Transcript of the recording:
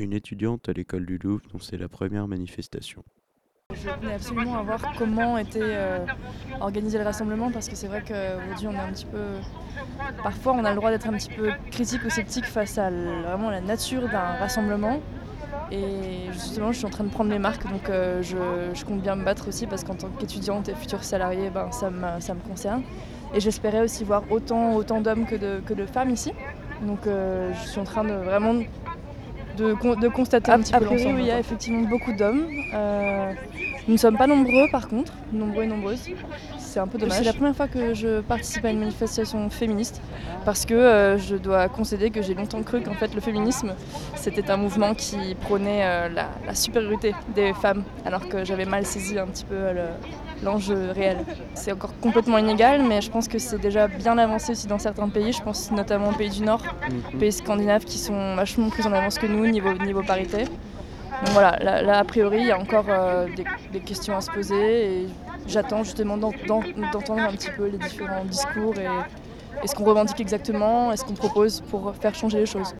une étudiante à l'école du Louvre dont c'est la première manifestation. Je tenais absolument à voir comment était organisé le rassemblement parce que c'est vrai qu'aujourd'hui on est un petit peu. Parfois on a le droit d'être un petit peu critique ou sceptique face à vraiment la nature d'un rassemblement. Et justement je suis en train de prendre mes marques donc je compte bien me battre aussi parce qu'en tant qu'étudiante et future salariée ça me concerne. Et j'espérais aussi voir autant d'hommes que de femmes ici. Donc je suis en train de vraiment de constater un petit peu l'ensemble. A priori, oui, il y a effectivement beaucoup d'hommes. Nous ne sommes pas nombreux par contre, nombreux et nombreuses. C'est un peu dommage. C'est la première fois que je participe à une manifestation féministe parce que je dois concéder que j'ai longtemps cru qu'en fait le féminisme c'était un mouvement qui prônait la supériorité des femmes alors que j'avais mal saisi un petit peu l'enjeu réel. C'est encore complètement inégal mais je pense que c'est déjà bien avancé aussi dans certains pays, je pense notamment aux pays du Nord, pays scandinaves qui sont vachement plus en avance que nous niveau parité. Donc voilà, là a priori il y a encore des questions à se poser et j'attends justement d'entendre un petit peu les différents discours et ce qu'on revendique exactement et ce qu'on propose pour faire changer les choses.